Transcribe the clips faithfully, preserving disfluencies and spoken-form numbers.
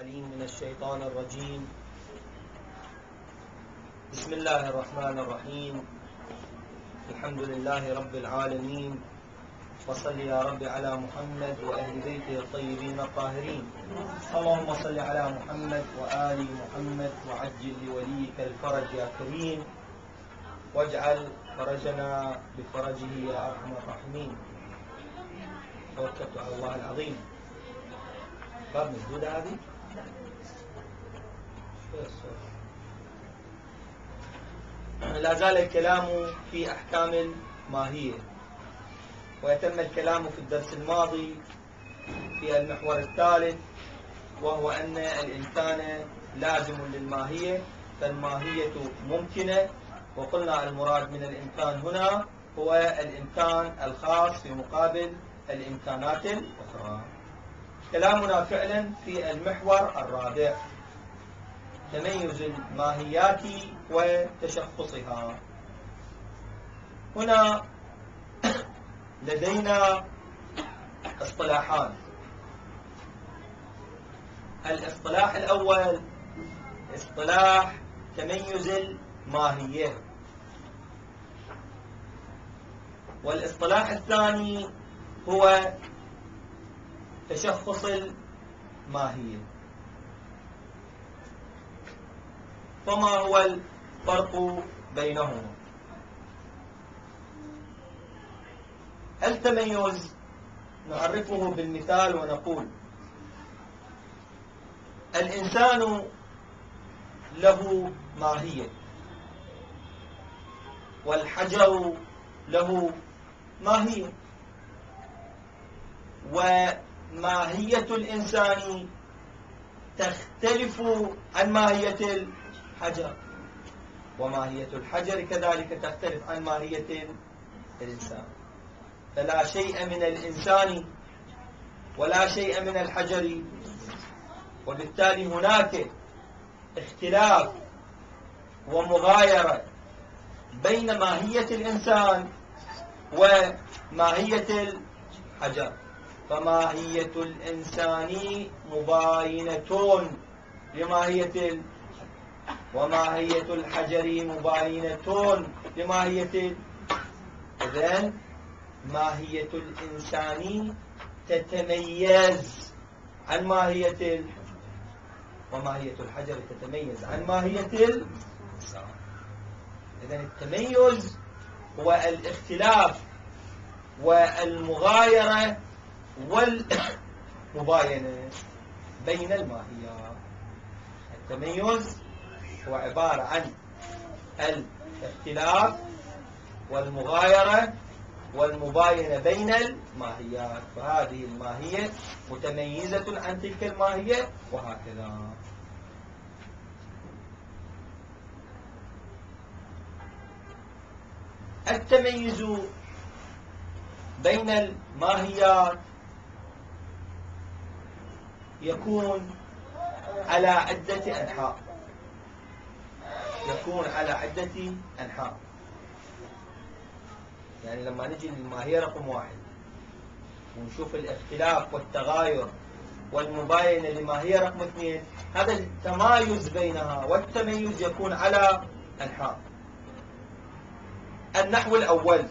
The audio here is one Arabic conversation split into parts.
العليم من الشيطان الرجيم. بسم الله الرحمن الرحيم. الحمد لله رب العالمين، وصل يا رب على محمد وأهل بيته الطيبين الطاهرين. اللهم صل على محمد وآل محمد وعجل لوليك الفرج يا كريم، واجعل فرجنا بفرجه يا أرحم الراحمين. توكلت على الله العظيم. باب مسدودة هذه؟ لا زال الكلام في أحكام الماهية، ويتم الكلام في الدرس الماضي في المحور الثالث، وهو أن الإنسان لازم للماهية، فالماهية ممكنة. وقلنا المراد من الإمكان هنا هو الإمكان الخاص في مقابل الإمكانات الأخرى. كلامنا فعلا في المحور الرابع، تميز الماهيات وتشخصها. هنا لدينا اصطلاحان. الاصطلاح الأول اصطلاح تميز الماهية، والاصطلاح الثاني هو تشخص الماهية. فما هو الفرق بينهما؟ التميز نعرفه بالمثال ونقول: الإنسان له ماهية، والحجر له ماهية، وماهية الإنسان تختلف عن ماهية الحجر، وماهية الحجر كذلك تختلف عن ماهية الإنسان. فلا شيء من الإنسان ولا شيء من الحجر، وبالتالي هناك اختلاف ومغايرة بين ماهية الإنسان وماهية الحجر. فماهية الإنسان مباينة لماهية الحجر، وماهية الحجر مباينة لماهية. إذن ماهية الإنسان تتميز عن ماهية ال... وماهية الحجر تتميز عن ماهية الإنسان. إذن التميز هو الاختلاف والمغايرة والمباينة بين الماهيات. التميز هو عبارة عن الاختلاف والمغايرة والمباينة بين الماهيات، فهذه الماهية متميزة عن تلك الماهية، وهكذا. التميز بين الماهيات يكون على عدة أنحاء يكون على عدة أنحاء يعني لما نجي للماهية رقم واحد ونشوف الاختلاف والتغاير والمباينة لماهية رقم اثنين، هذا التمايز بينها والتميز يكون على أنحاء. النحو الأول: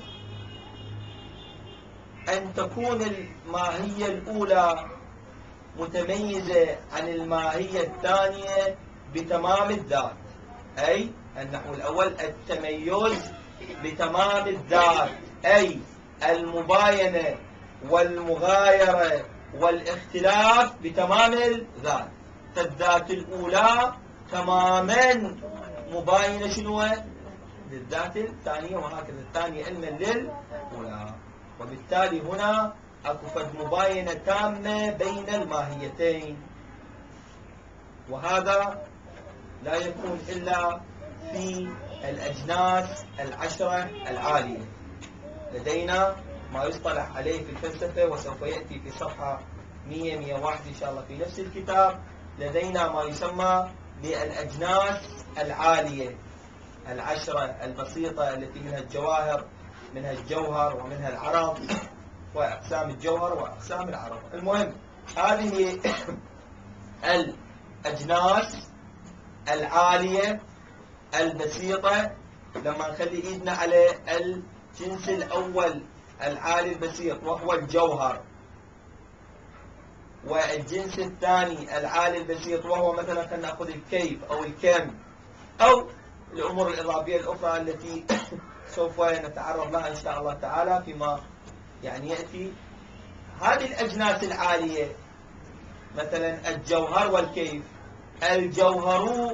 أن تكون الماهية الأولى متميزة عن الماهية الثانية بتمام الذات. أي النحو الأول التميز بتمام الذات، أي المباينة والمغايرة والاختلاف بتمام الذات. فالذات الأولى تماما مباينة شنو؟ للذات الثانية، وهكذا الثانية علما للأولى. وبالتالي هنا اكو فد مباينة تامة بين الماهيتين، وهذا لا يكون إلا في الأجناس العشرة العالية. لدينا ما يصطلح عليه في الفلسفة، وسوف يأتي في صفحة مئة مئة وواحد إن شاء الله في نفس الكتاب. لدينا ما يسمى بالأجناس العالية العشرة البسيطة، التي منها الجواهر، منها الجوهر، ومنها العرض، وأقسام الجوهر وأقسام العرض. المهم هذه الأجناس العالية البسيطة. لما نخلي إيدنا على الجنس الأول العالي البسيط وهو الجوهر، والجنس الثاني العالي البسيط وهو مثلا خلينا نأخذ الكيف أو الكم أو الأمور الإضافية الأخرى التي سوف نتعرض لها إن شاء الله تعالى فيما يعني يأتي. هذه الأجناس العالية مثلا الجوهر والكيف، الجوهر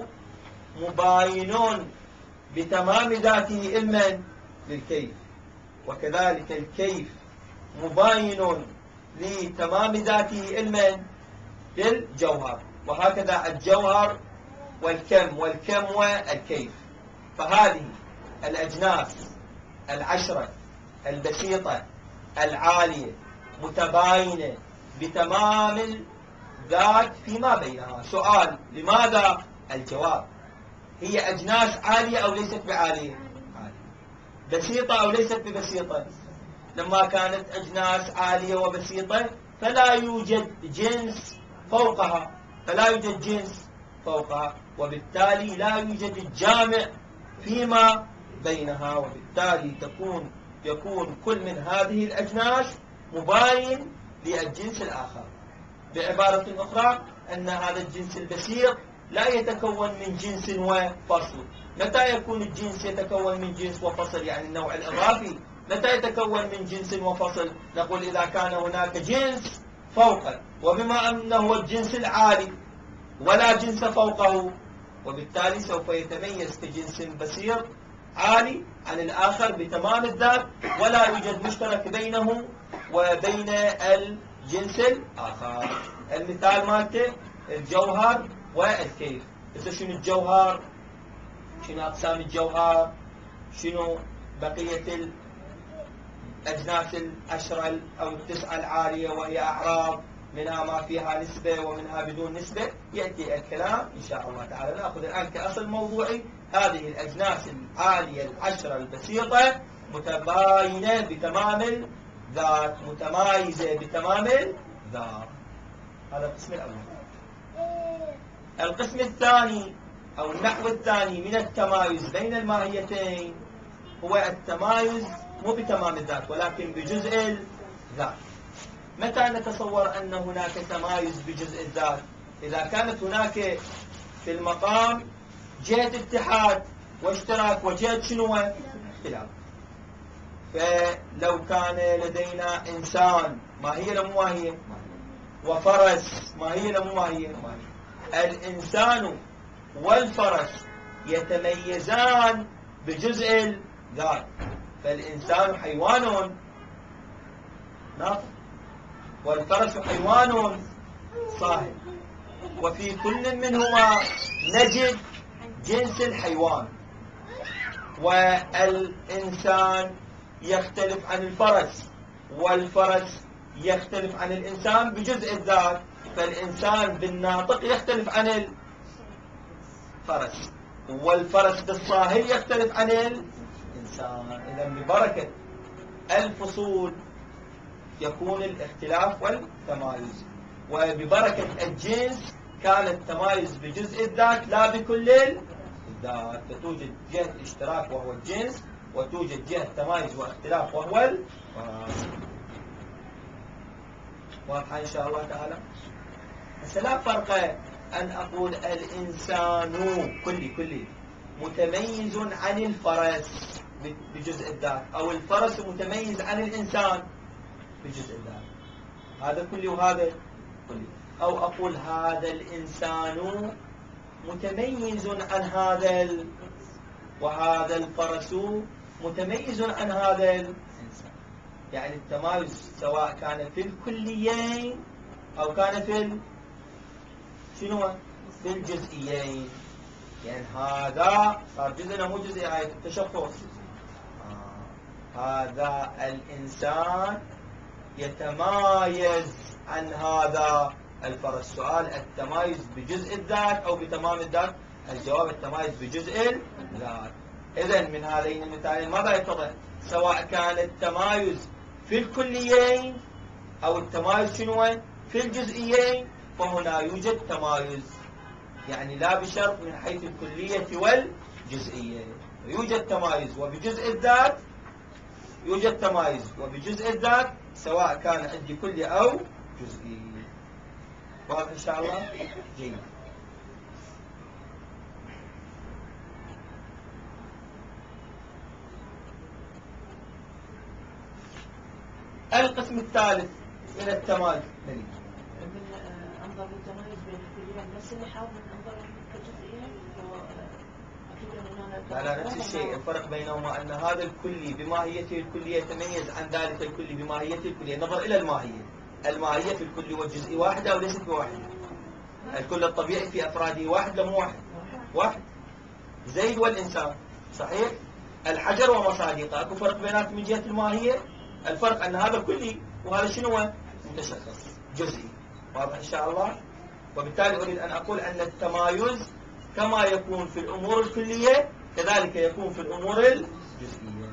مباين بتمام ذاته علما للكيف، وكذلك الكيف مباين لتمام ذاته علما للجوهر، وهكذا الجوهر والكم والكم والكيف. فهذه الأجناس العشرة البسيطة العالية متباينة بتمام الذات فيما بينها. سؤال: لماذا؟ الجواب: هي أجناس عالية أو ليست بعالية؟ عالية. بسيطة أو ليست ببسيطة؟ لما كانت أجناس عالية وبسيطة فلا يوجد جنس فوقها، فلا يوجد جنس فوقها، وبالتالي لا يوجد الجامع فيما بينها، وبالتالي تكون يكون كل من هذه الأجناس مباين للجنس الآخر. بعبارة أخرى أن هذا الجنس البسيط لا يتكون من جنس وفصل. متى يكون الجنس يتكون من جنس وفصل؟ يعني النوع الإضافي. متى يتكون من جنس وفصل؟ نقول إذا كان هناك جنس فوقه، وبما أنه هو الجنس العالي ولا جنس فوقه، وبالتالي سوف يتميز كجنس بسيط عالي عن الآخر بتمام الذات، ولا يوجد مشترك بينه وبين الجنس الآخر. المثال مالته الجوهر والكيف. بس شنو الجوهر؟ شنو أقسام الجوهر؟ شنو بقية الأجناس العشرة أو التسعة العالية وهي أعراض، منها ما فيها نسبة ومنها بدون نسبة. يأتي الكلام إن شاء الله تعالى. نأخذ الآن كأصل موضوعي هذه الأجناس العالية العشرة البسيطة متباينة بتمام الذات، متمايزة بتمام الذات. هذا القسم الأول. القسم الثاني أو النحو الثاني من التمايز بين الماهيتين هو التمايز مو بتمام الذات ولكن بجزء الذات. متى نتصور أن هناك تمايز بجزء الذات؟ إذا كانت هناك في المقام جهة اتحاد واشتراك وجهة شنو؟ اختلاف. فلو كان لدينا إنسان، ما هي لمو ما هي؟ وفرس، ما هي لمو ما هي؟ الإنسان والفرس يتميزان بجزء الذات. فالإنسان حيوان ناطق، والفرس حيوان صاهر، وفي كل منهما نجد جنس الحيوان. والإنسان يختلف عن الفرس، والفرس يختلف عن الإنسان بجزء الذات. فالإنسان بالناطق يختلف عن الفرس، والفرس بالصاهر يختلف عن الإنسان. إذا ببركة الفصول يكون الاختلاف والتمايز، وببركة الجنس كان التمايز بجزء الذات لا بكل الذات. فتوجد جهة اشتراك وهو الجنس، وتوجد جهة تمايز واختلاف وهو الفرس. واضحة إن شاء الله تعالى. بس لا فرق أن أقول الإنسان كلي كلي متميز عن الفرس بجزء الذات، أو الفرس متميز عن الإنسان بجزء الذات. هذا كلي وهذا كلي. أو أقول هذا الإنسان متميز عن هذا ال... وهذا الفرس متميز عن هذا الإنسان. يعني التمايز سواء كان في الكليين أو كان في ال... شنو؟ في الجزئيين. يعني هذا صار جزء مو جزئي، هاي التشخص. آه. هذا الإنسان يتمايز عن هذا الفرس. سؤال: التمايز بجزء الذات أو بتمام الذات؟ الجواب: التمايز بجزء الذات. إذن من هذين المثالين ماذا يتضح؟ سواء كان التمايز في الكليين أو التمايز شنو؟ في الجزئيين، فهنا يوجد تمايز يعني لا بشرط من حيث الكلية والجزئية. يوجد تمايز وبجزء الذات، يوجد تمايز وبجزء الذات سواء كان عندي كلي أو جزئي. واضح إن شاء الله؟ جيد. القسم الثالث من التمايز. أنظر التمايز بين الكليات نفس اللي حاول أنظر الجزئية. لا لا نفس الشيء. الفرق بينهما أن هذا الكلي بماهيته الكلية يتميز عن ذلك الكلي بماهيته الكلية. نظر إلى الماهية. الماهية في الكلي والجزئي واحدة أو ليست بواحدة؟ الكل الطبيعي في أفراده واحد لم واحد؟ واحد. زيد والإنسان صحيح؟ الحجر ومصادقه أكو فرق بيناتهم من جهة الماهية؟ الفرق أن هذا كلي وهذا شنو هو؟ متشخص جزئي. واضح إن شاء الله؟ وبالتالي أريد أن أقول أن التمايز كما يكون في الأمور الكلية كذلك يكون في الأمور الجزئية.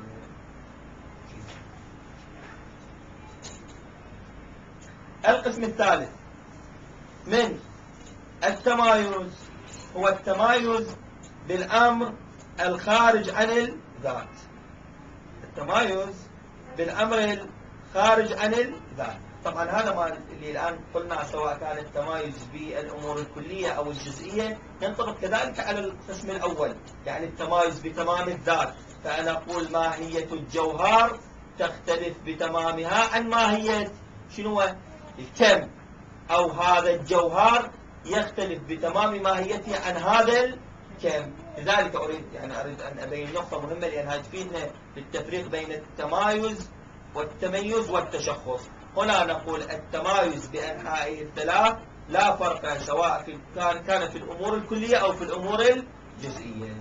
القسم الثالث من التمايز هو التمايز بالأمر الخارج عن الذات. التمايز بالأمر الخارج عن الذات. طبعا هذا ما اللي الآن قلنا سواء كان التمايز بالأمور الكلية أو الجزئية ينطبق كذلك على القسم الأول، يعني التمايز بتمام الذات. فأنا أقول ماهية الجوهر تختلف بتمامها عن ماهية شنو؟ الكم. أو هذا الجوهر يختلف بتمام ماهيته عن هذا الكم. لذلك أريد يعني أريد أن أبين نقطة مهمة لأنها تفيدنا بالتفريق بين التمايز والتميز والتشخص. هنا نقول التمايز بأنحائه الثلاث لا فرق سواء في كان كان في الأمور الكلية أو في الأمور الجزئية.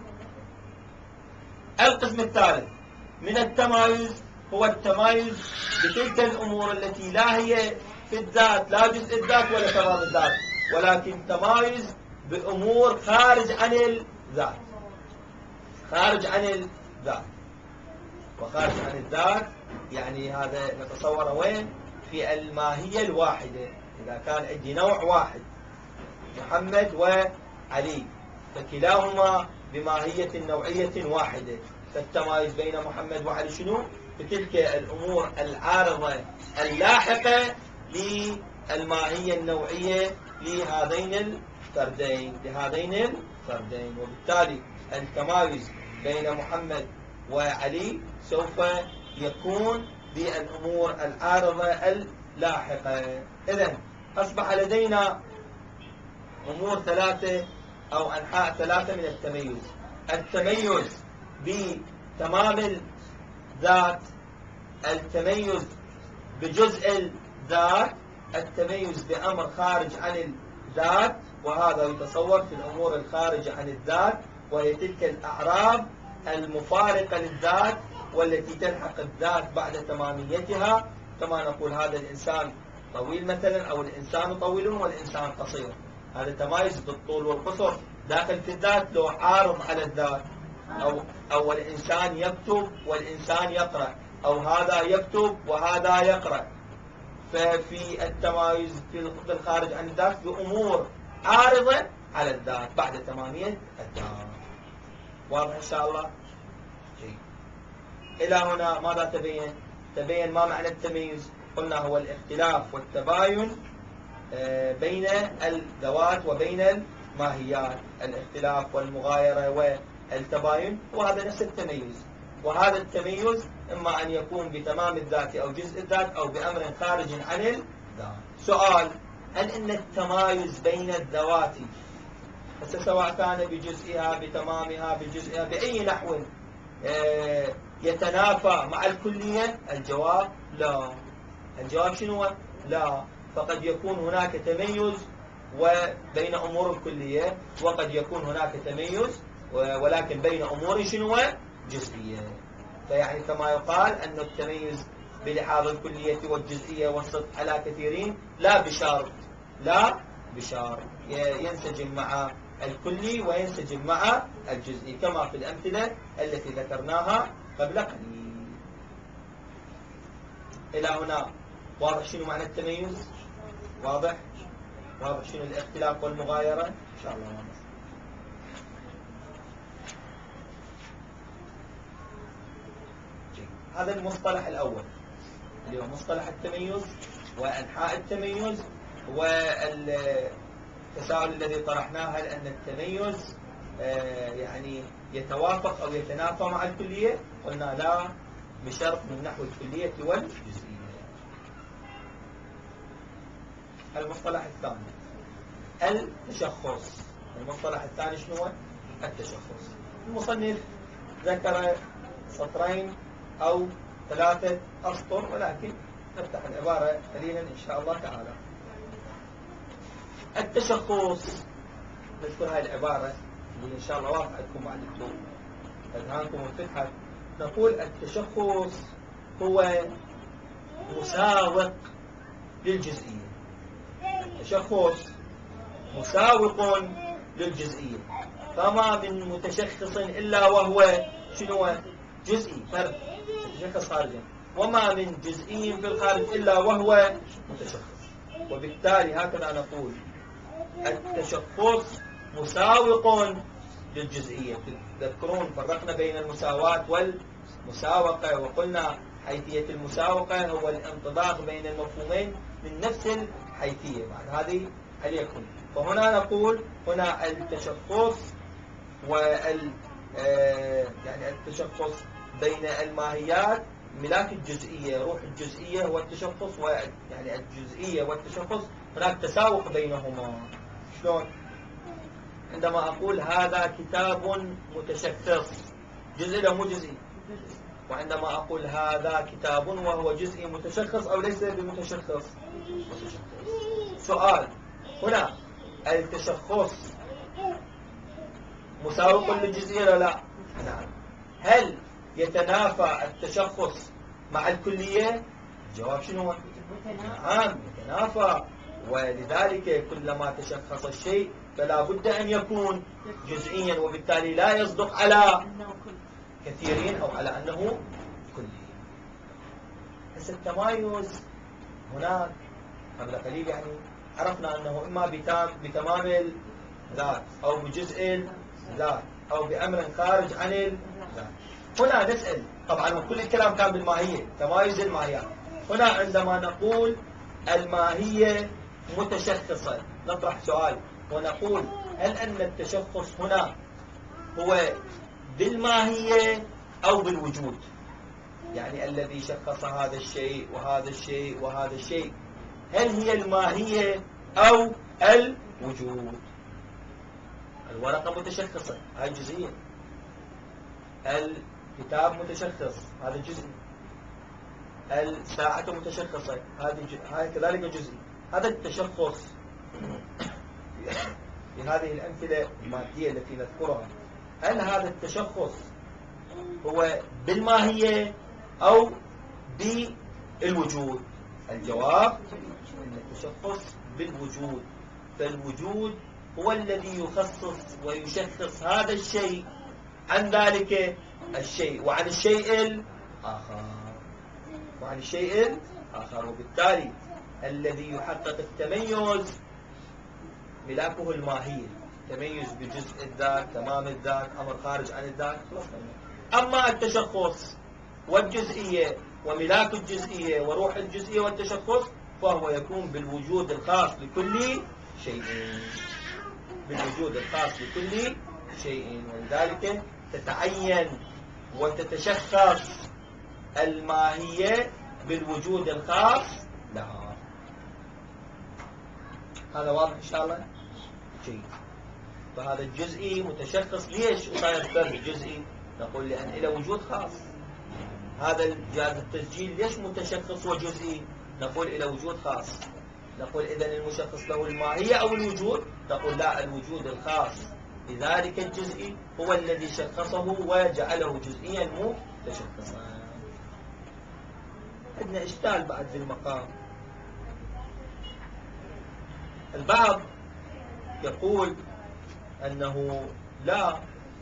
القسم الثالث من التمايز هو التمايز بتلك الأمور التي لا هي في الذات، لا جزء الذات ولا تمام الذات، ولكن تمايز بأمور خارج عن الذات. خارج عن الذات. وخارج عن الذات يعني هذا نتصوره وين؟ في الماهية الواحدة. إذا كان عندي نوع واحد محمد وعلي فكلاهما بماهية نوعية واحدة، فالتمايز بين محمد وعلي شنو؟ بتلك الأمور العارضة اللاحقة للماهية النوعية لهذين الفردين لهذين الفردين. وبالتالي التمايز بين محمد وعلي سوف يكون بالأمور العارضة اللاحقة. إذن أصبح لدينا أمور ثلاثة أو أنحاء ثلاثة من التميز. التميز بتمام الذات، التميز بجزء الذات، التميز بأمر خارج عن الذات، وهذا يتصور في الأمور الخارجة عن الذات وهي تلك الأعراض المفارقة للذات والتي تلحق الذات بعد تماميتها. كما نقول هذا الإنسان طويل مثلا أو الإنسان طويل والإنسان قصير، هذا تمايز بالطول والقصر داخل في الذات لو عارض على الذات. أو أو الإنسان يكتب والإنسان يقرأ، أو هذا يكتب وهذا يقرأ. ففي التمايز في الخارج عن الذات بأمور عارضة على الذات بعد تمامية الذات. واضح إن شاء الله؟ جيد. إلى هنا ماذا تبين؟ تبين ما معنى التمييز. قلنا هو الاختلاف والتباين بين الذوات وبين الماهيات. الاختلاف والمغايرة والتباين وهذا نفس التميز. وهذا التميز إما أن يكون بتمام الذات أو جزء الذات أو بأمر خارج عن الذات. سؤال: هل إن التمايز بين الذوات سواء كان بجزئها بتمامها بجزئها بأي نحو يتنافى مع الكلية؟ الجواب لا. الجواب شنو؟ لا. فقد يكون هناك تميز وبين أمور الكلية، وقد يكون هناك تميز ولكن بين أمور شنو؟ جزئية. فيعني كما يقال أن التميز بلحاظ الكلية والجزئية والصدق على كثيرين لا بشرط لا بشرط ينسجم مع الكلي وينسجم مع الجزئي كما في الأمثلة التي ذكرناها قبل قليل. إلى هنا واضح شنو معنى التميز؟ واضح؟ واضح شنو الاختلاف والمغايرة؟ إن شاء الله واضح. هذا المصطلح الأول اللي هو مصطلح التميز وأنحاء التميز، والتساؤل الذي طرحناه هل أن التميز يعني يتوافق أو يتنافى مع الكلية؟ قلنا لا، بشرط من نحو الكلية والجزئية. المصطلح الثاني التشخص. المصطلح الثاني شنو هو؟ التشخص. المصنف ذكر سطرين أو ثلاثة أسطر، ولكن نفتح العبارة قليلا إن شاء الله تعالى. التشخص، نذكر هاي العبارة اللي إن شاء الله واضحة لكم بعد الدكتور أذهانكم انفتحت. نقول التشخص هو مساوق للجزئية. التشخص مساوق للجزئية، فما من متشخص إلا وهو شنو؟ جزئي، فرد متشخص خارجا، وما من جزئي في الخارج إلا وهو متشخص. وبالتالي هكذا نقول التشخص مساوق للجزئية. تذكرون فرقنا بين المساواة والمساوقة، وقلنا حيثية المساوقة هو الانطباق بين المفهومين من نفس الحيثية. بعد هذه هل يكون، فهنا نقول هنا التشخص وال يعني التشخص بين الماهيات، ملاك الجزئية، روح الجزئية والتشخص، ويعني الجزئية والتشخص هناك تساوق بينهما. شلون؟ عندما أقول هذا كتاب متشخص، جزئي له مو جزئي، وعندما أقول هذا كتاب وهو جزئي متشخص أو ليس بمتشخص؟ متشخص. سؤال هنا، التشخص مساوق للجزئية ولا لا؟ نعم. هل يتنافى التشخص مع الكلية؟ الجواب شنو هو؟ نعم يتنافى، ولذلك كلما تشخص الشيء فلا بد أن يكون جزئيا، وبالتالي لا يصدق على كثيرين أو على أنه كلي. بس التمايز هناك قبل قليل يعني عرفنا أنه إما بتمام الذات أو بجزء الذات أو بأمر خارج عن الذات. هنا نسأل، طبعا كل الكلام كان بالماهية، تمايز الماهيات. هنا عندما نقول الماهية متشخصة نطرح سؤال ونقول هل أن التشخص هنا هو بالماهية أو بالوجود؟ يعني الذي شخص هذا الشيء وهذا الشيء وهذا الشيء، هل هي الماهية أو الوجود؟ الورقة متشخصة، هاي جزئية. الكتاب متشخص، هذا جزئي. الساعة متشخصة، هذه كذلك جزئي. هذا التشخص في هذه الأمثلة المادية التي نذكرها، هل هذا التشخص هو بالماهية أو بالوجود؟ الجواب أن التشخص بالوجود، فالوجود هو الذي يخصص ويشخص هذا الشيء عن ذلك الشيء وعن الشيء الآخر وعن الشيء الآخر. وبالتالي الذي يحقق التميز ملاكه الماهية، تميز بجزء الذات، تمام الذات، أمر خارج عن الذات. أما التشخص والجزئية وملاك الجزئية وروح الجزئية والتشخص فهو يكون بالوجود الخاص لكل شيء، بالوجود الخاص لكل شيء. ولذلك تتعين وتتشخص الماهية بالوجود الخاص لها. هذا واضح إن شاء الله؟ جيد. فهذا الجزئي متشخص. ليش صاير فرد جزئي؟ نقول لأن له وجود خاص. هذا جهاز التسجيل ليش متشخص وجزئي؟ نقول له وجود خاص. نقول إذن المشخص له الماهية أو الوجود؟ نقول لا، الوجود الخاص لذلك الجزئي هو الذي شخصه وجعله جزئيا متشخصا. عندنا إشكال بعد في المقام. البعض يقول أنه لا،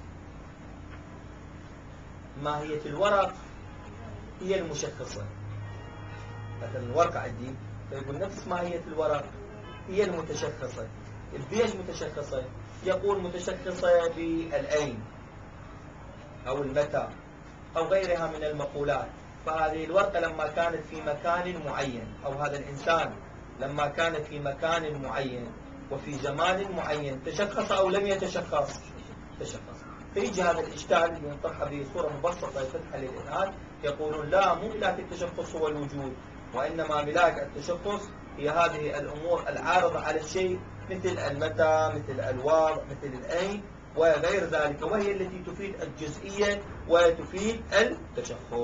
ماهية الورق هي المشخصة. مثلا الورقة عندي فيقول نفس ماهية الورق هي المتشخصة. بإيش متشخصة؟ يقول متشخصة بالأين أو المتى أو غيرها من المقولات. فهذه الورقة لما كانت في مكان معين، أو هذا الإنسان لما كان في مكان معين وفي زمان معين، تشخص أو لم يتشخص؟ تشخص. فيجي هذا الإشكال ينطرح بصورة مبسطة يفتح للإذهان، يقولون لا، مو ملاك التشخص هو الوجود، وإنما ملاك التشخص هي هذه الأمور العارضة على الشيء، مثل المتى، مثل الوضع، مثل الأين وغير ذلك، وهي التي تفيد الجزئية وتفيد التشخص.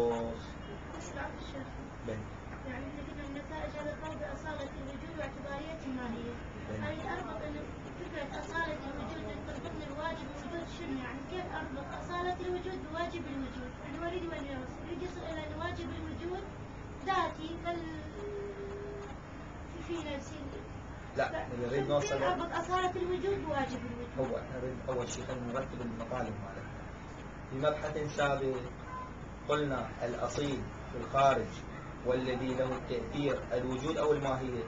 بين. يعني احنا قلنا النتائج على القول بأصالة الوجود واعتباريته ما هي؟ أنا أربط أن فكرة أصالة الوجود تربطني الواجب ووجود شنو؟ يعني كيف أربط أصالة الوجود بواجب الوجود؟ أنا أريد وين يوصل؟ يريد يصل إلى أن واجب الوجود ذاتي بل في نفسي. لا، نريد نوصل. كيف أربط أصالة الوجود بواجب الوجود؟ هو نريد أول شيء خلينا نرتب المطالب مالتنا. في مبحث سابق قلنا الأصيل في الخارج والذي له التأثير الوجود أو الماهية؟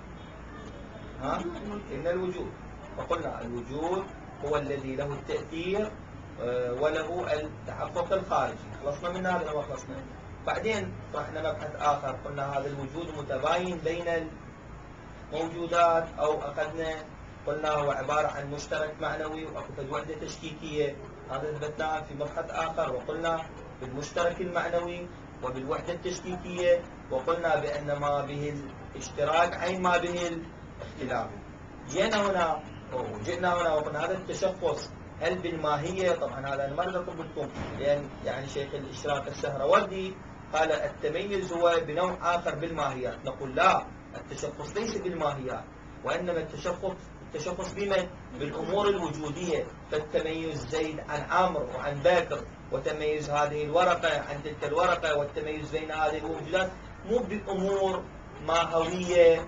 ها؟ إن الوجود. فقلنا الوجود هو الذي له التأثير وله التحقق الخارجي. خلصنا من هذا وما خلصنا. بعدين طرحنا مبحث آخر، قلنا هذا الوجود متباين بين الموجودات، أو أخذنا قلنا هو عبارة عن مشترك معنوي وأخذ وحدة تشكيكية. هذا اثبتناه في مبحث آخر، وقلنا بالمشترك المعنوي وبالوحدة التشكيكية، وقلنا بأن ما به الاشتراك عين ما به الاختلاف. جينا هنا أو جئنا هنا وقلنا هذا التشخص هل بالماهية؟ طبعا هذا أنا ما أقدر أقول لكم، لأن يعني شيخ الإشراق السهروردي قال التميز هو بنوع آخر بالماهيات. نقول لا، التشخص ليس بالماهيات، وإنما التشخص التشخص بمن؟ بالأمور الوجودية. فالتميز زيد عن عمرو وعن بكر، وتميز هذه الورقة عن تلك الورقة، والتميز بين هذه الموجودات مو بأمور ماهوية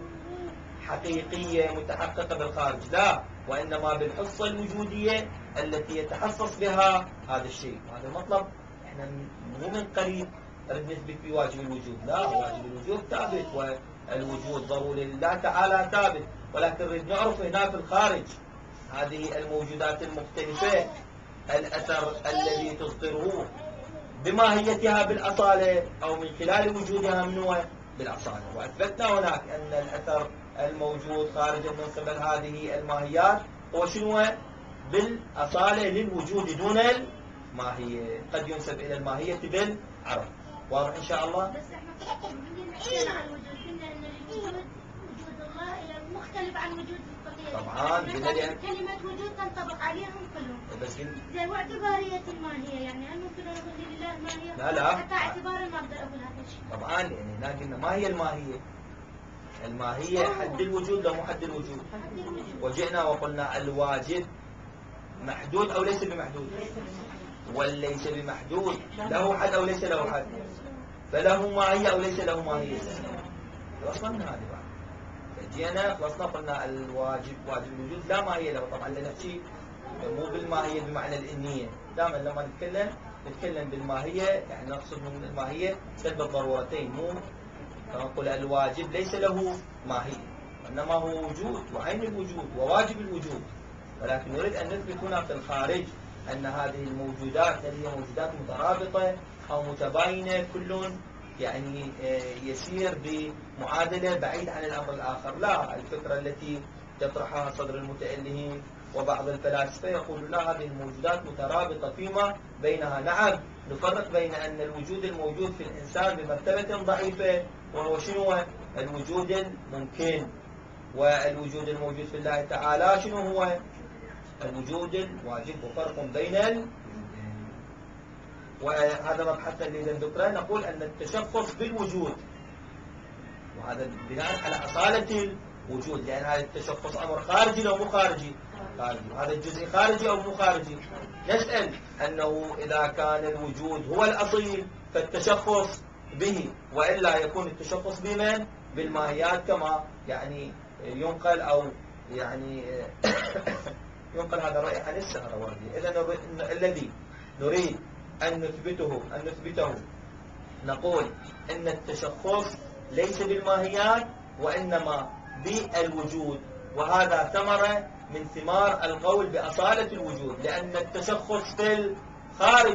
حقيقية متحققة بالخارج، لا، وإنما بالحصة الوجودية التي يتحصص بها هذا الشيء. وهذا المطلب احنا مو من قريب نريد نثبت بواجب الوجود، لا، واجب الوجود ثابت، والوجود ضروري لله تعالى ثابت، ولكن نريد نعرف هنا في الخارج هذه الموجودات المختلفة الأثر الذي تصدره بماهيتها بالأصالة أو من خلال وجودها منه بالأصالة. وأثبتنا هناك أن الأثر الموجود خارجا من قبل هذه الماهيات هو شنو؟ بالأصالة للوجود دون الماهية، قد ينسب إلى الماهية بالعرف. واضح إن شاء الله؟ بس احنا قلنا عن الوجود، قلنا أن الوجود وجود الله إلى مختلف عن وجود البقية. طبعا قلنا لأن كلمة وجود تنطبق عليهم كلهم. بس زي واعتبارية الماهية، يعني هل ممكن أن أقول لله ماهية؟ لا لا، حتى اعتبارا ما أقدر أقول هذا الشيء. طبعا لأن هنا قلنا ما هي الماهية؟ الماهية حد الوجود لو مو حد الوجود. حد الوجود. وجئنا وقلنا الواجب محدود أو ليس بمحدود، والليس بمحدود له حد أو ليس له حد، فله ماهية أو ليس له ماهية. خلصنا من هذه بعد. فجينا خلصنا قلنا الواجب واجب الوجود لا ماهية له. طبعا لنفسي مو بالماهية بمعنى الإنية، دائما لما نتكلم نتكلم بالماهية يعني نقصد من الماهية سلب الضرورتين، مو نقول الواجب ليس له ماهية، إنما هو وجود وعين الوجود وواجب الوجود. ولكن نريد أن نثبت هنا في الخارج أن هذه الموجودات هل هي موجودات مترابطة أو متباينة، كل يعني يسير بمعادلة بعيد عن الأمر الآخر. لا، الفكرة التي يطرحها صدر المتألهين وبعض الفلاسفة يقولون لا، هذه الموجودات مترابطة فيما بينها. نعم، نفرق بين أن الوجود الموجود في الإنسان بمرتبة ضعيفة وهو شنو؟ الوجود الممكن، والوجود الموجود في الله تعالى شنو هو؟ الوجود الواجب، وفرق بين ال... وهذا مبحث اللي ذكره. نقول أن التشخص بالوجود، وهذا بناء على أصالة الوجود، لأن هذا التشخص أمر خارجي أو مو خارجي؟ خارجي. هذا الجزء خارجي أو مو خارجي؟ نسأل أنه إذا كان الوجود هو الأصيل فالتشخص به، وإلا يكون التشخص بمن؟ بالماهيات، كما يعني ينقل أو يعني ينقل هذا الرأي عن السهروردي. إذا الذي نريد أن نثبته أن نثبته نقول أن التشخص ليس بالماهيات وإنما بالوجود، وهذا ثمرة من ثمار القول بأصالة الوجود، لأن التشخص في الخارج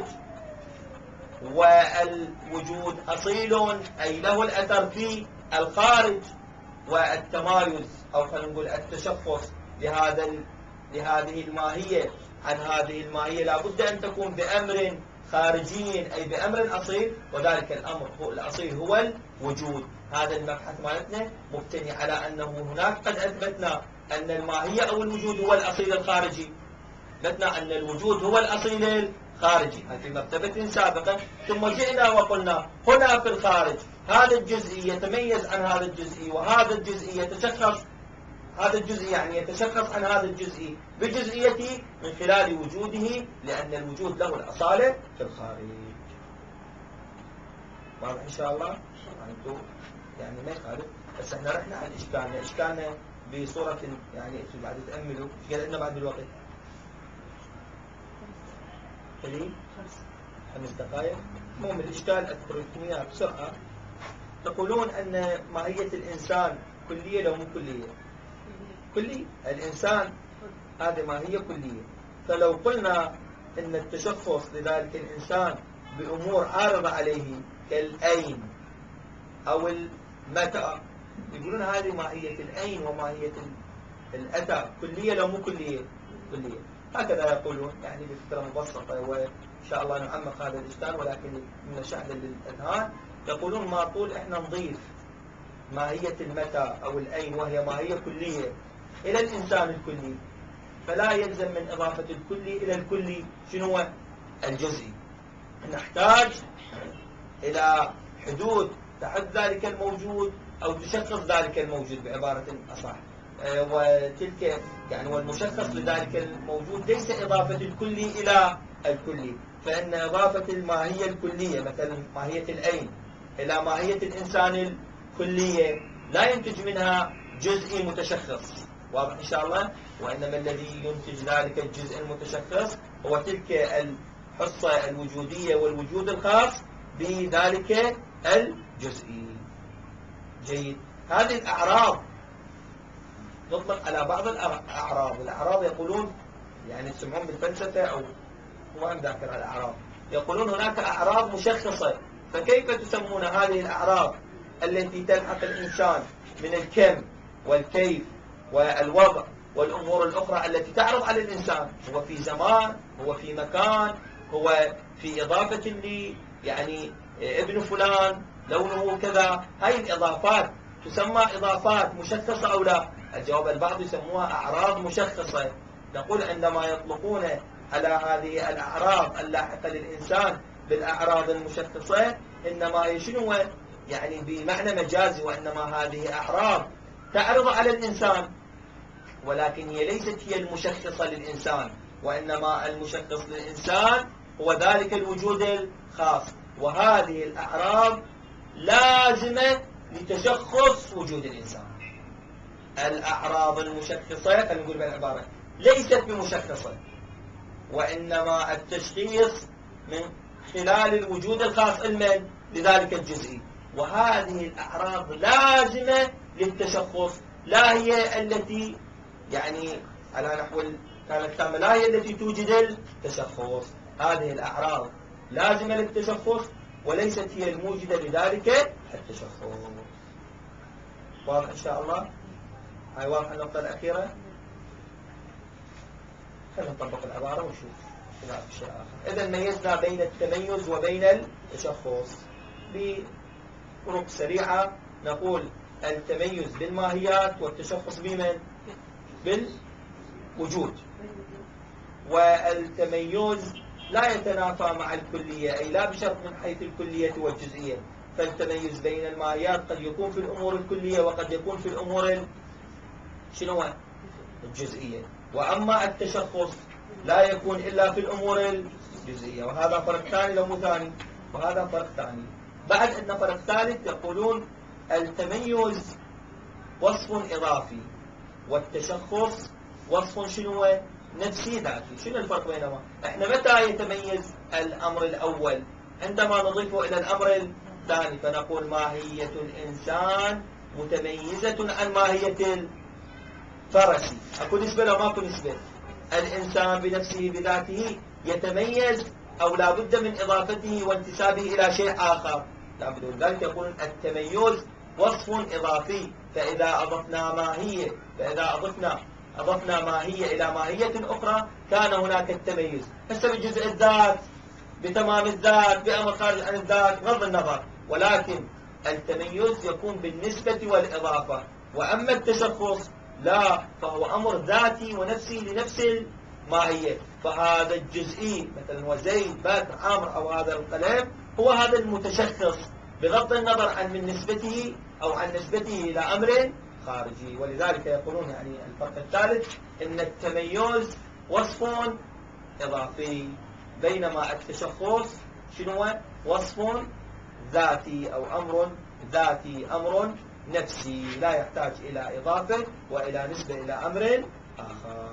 والوجود أصيل، أي له الأثر في الخارج، والتمايز أو خلينا نقول التشخص لهذا لهذه الماهية عن هذه الماهية لا بد أن تكون بأمر خارجي، أي بأمر أصيل، وذلك الأمر هو الأصيل هو الوجود. هذا المبحث مالتنا مبتني على أنه هناك قد أثبتنا أن الماهية أو الوجود هو الأصيل الخارجي، أثبتنا أن الوجود هو الأصيل الخارجي، هذا في مرتبة سابقة، ثم جئنا وقلنا هنا في الخارج هذا الجزئي يتميز عن هذا الجزئي، وهذا الجزئي يتشخص هذا الجزئي يعني يتشخص عن هذا الجزئي بجزئيته من خلال وجوده، لأن الوجود له الأصالة في الخارج. واضح إن شاء الله؟ أنتم يعني ما يخالف، بس احنا رحنا عن إشكالنا، إشكالنا بصورة يعني انتم بعد تأملوا، ايش قال لنا بعد الوقت؟ قليل؟ خمس دقائق. المهم الإشكال أذكر لكم إياه بسرعة. تقولون أن ماهية الإنسان كلية لو مو كلية؟ كلية. الإنسان هذه ماهية كلية، فلو قلنا أن التشخص لذلك الإنسان بأمور عارضة عليه كالأين أو المتى، يقولون هذه ماهية الأين وماهية الأتى كلية لو مو كلية؟ كلية. هكذا يقولون يعني بفكرة مبسطة، وإن شاء الله نعمق هذا الإشكال ولكن من شحذ للأذهان. يقولون ما طول إحنا نضيف ماهية المتى أو الأين وهي ماهية كلية إلى الإنسان الكلي، فلا يلزم من إضافة الكلي إلى الكلي شنو هو؟ الجزئي. نحتاج إلى حدود تحد ذلك الموجود أو تشخص ذلك الموجود بعبارة أصح، وتلك يعني والمشخص لذلك الموجود ليس إضافة الكلي إلى الكلي، فإن إضافة الماهية الكلية مثلا ماهية الأين إلى ماهية الإنسان الكلية لا ينتج منها جزئي متشخص. واضح إن شاء الله؟ وإنما الذي ينتج ذلك الجزء المتشخص هو تلك الحصة الوجودية والوجود الخاص بذلك الجزئي. جيد. هذه الأعراض نطلق على بعض الأعراض. الأعراض يقولون يعني تسمعون بالفلسفة أو ما ذاكر الأعراض، يقولون هناك أعراض مشخصة، فكيف تسمون هذه الأعراض التي تلحق الإنسان من الكم والكيف والوضع والأمور الأخرى التي تعرض على الإنسان؟ هو في زمان، هو في مكان، هو في إضافة لي يعني ابن فلان لونه كذا. هاي الإضافات تسمى إضافات مشخصة أو لا؟ الجواب البعض يسموها أعراض مشخصة. نقول عندما يطلقون على هذه الأعراض اللاحقة للإنسان بالأعراض المشخصة إنما يشنو يعني بمعنى مجازي، وإنما هذه أعراض تعرض على الإنسان ولكن هي ليست هي المشخصة للإنسان، وإنما المشخص للإنسان هو ذلك الوجود الخاص، وهذه الأعراض لازمة لتشخص وجود الإنسان. الأعراض المشخصة خلينا نقول بالعبارة ليست بمشخصة، وإنما التشخيص من خلال الوجود الخاص المن لذلك الجزئي، وهذه الأعراض لازمة للتشخص، لا هي التي يعني على نحو كانت تامة لا هي التي توجد التشخص. هذه الأعراض لازمة للتشخص وليست هي الموجدة لذلك التشخص. واضح إن شاء الله؟ هاي واضحة النقطة الأخيرة؟ خلينا نطبق العبارة ونشوف إذا في شيء آخر. إذا ميزنا بين التميز وبين التشخص بطرق سريعة. نقول التميز بالماهيات والتشخص بمن؟ بالوجود. والتميز لا يتنافى مع الكلية، أي لا بشرط من حيث الكلية والجزئية، فالتميز بين الماهيات قد يكون في الأمور الكلية وقد يكون في الأمور شنو الجزئية، وأما التشخص لا يكون إلا في الأمور الجزئية، وهذا فرق ثاني لو مو ثاني، وهذا فرق ثاني. بعد أن فرق ثالث يقولون التميز وصف إضافي والتشخص وصف شنو نفسي ذاتي. شنو الفرق بينهما؟ احنا متى يتميز الأمر الأول؟ عندما نضيفه إلى الأمر الثاني، فنقول ماهية الإنسان متميزة عن ماهية فرسي. اكو نسبة لو ماكو نسبة؟ الانسان بنفسه بذاته يتميز او لا بد من اضافته وانتسابه الى شيء اخر، لا بد. ولذلك يقولون التميز وصف اضافي، فاذا اضفنا ماهية فاذا اضفنا اضفنا ماهية الى ماهية اخرى كان هناك التميز. هسه بجزء الذات، بتمام الذات، بأمر خارج عن الذات، بغض النظر، ولكن التميز يكون بالنسبة والإضافة. وأما التشخص لا، فهو أمر ذاتي ونفسي لنفس الماهية. فهذا الجزئي مثلا وزيد بكر عامر أو هذا القلم هو هذا المتشخص بغض النظر عن من نسبته أو عن نسبته إلى أمر خارجي. ولذلك يقولون يعني الفرق الثالث إن التميز وصف إضافي، بينما التشخص شنو هو؟ وصف ذاتي أو أمر ذاتي، أمر نفسي لا يحتاج إلى إضافة وإلى نسبة إلى أمر آخر.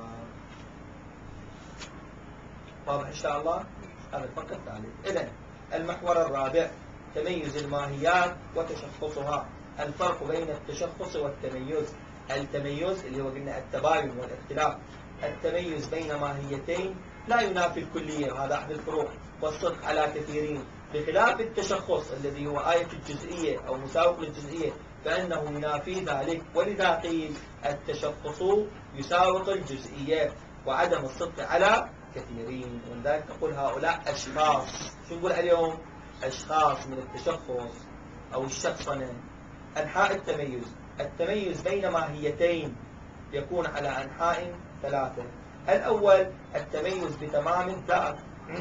واضح إن شاء الله؟ هذا الفرق الثالث. إذن المحور الرابع تميز الماهيات وتشخصها. الفرق بين التشخص والتميز. التميز اللي هو قلنا التباين والاختلاف. التميز بين ماهيتين لا ينافي الكلية، وهذا أحد الفروق، والصدق على كثيرين، بخلاف التشخص الذي هو آية الجزئية أو مساوق للجزئية فإنه ينافي ذلك. ولذا قيل التشخص يساوق الجزئية وعدم الصدق على كثيرين. ولذلك نقول هؤلاء أشخاص. شو نقول اليوم؟ أشخاص من التشخص أو الشخصنة. أنحاء التميز. التميز بين ماهيتين يكون على أنحاء ثلاثة. الأول التميز بتمام الذات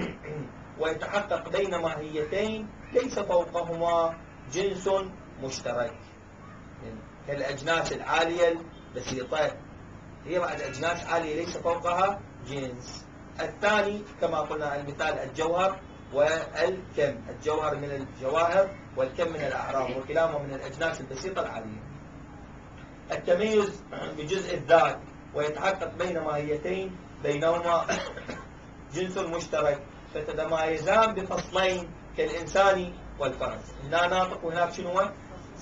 ويتحقق بين ماهيتين ليس فوقهما جنس مشترك، يعني كالأجناس العالية البسيطة هي بعد أجناس عالية ليس فوقها جنس. الثاني كما قلنا المثال الجوهر والكم، الجوهر من الجواهر والكم من الأعراض، وكلاهما من الأجناس البسيطة العالية. التميز بجزء الذات ويتحقق بين ماهيتين بينهما جنس مشترك فتتمايزان بفصلين كالإنسان والفرس. هنا ناطق وهناك شنو هو؟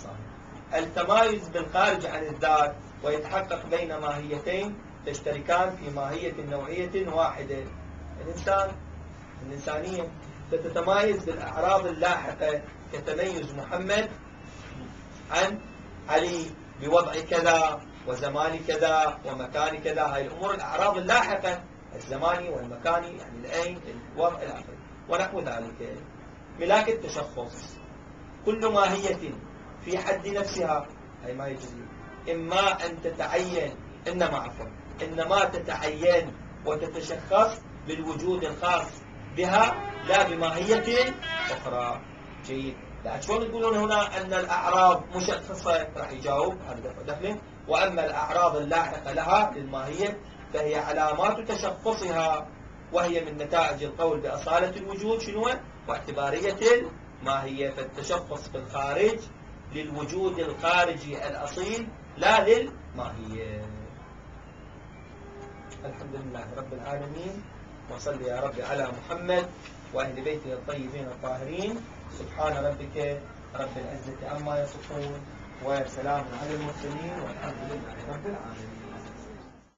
التمايز بالخارج عن الذات ويتحقق بين ماهيتين تشتركان في ماهية نوعية واحدة. الإنسان الإنسانية تتمايز بالأعراض اللاحقة كتميز محمد عن علي بوضع كذا وزمان كذا ومكان كذا. هاي الأمور الأعراض اللاحقة الزماني والمكاني، يعني الأين الوضع إلى آخره ونحو ذلك. ملاك التشخص كل ماهية في حد نفسها، هي ما يجزي، إما أن تتعين إنما عفوا إنما تتعين وتتشخص بالوجود الخاص بها لا بماهية أخرى. جيد. لا شلون تقولون هنا أن الأعراض مشخصة؟ راح يجاوب هذا دخله. وأما الأعراض اللاحقة لها للماهية فهي علامات تشخصها، وهي من نتائج القول بأصالة الوجود شنو؟ واعتبارية الماهية. فالتشخص في الخارج للوجود الخارجي الأصيل لا للماهية. الحمد لله رب العالمين، وصل يا رب على محمد وأهل بيته الطيبين الطاهرين. سبحان ربك رب العزة عما يصفون وسلام على المرسلين والحمد لله رب العالمين.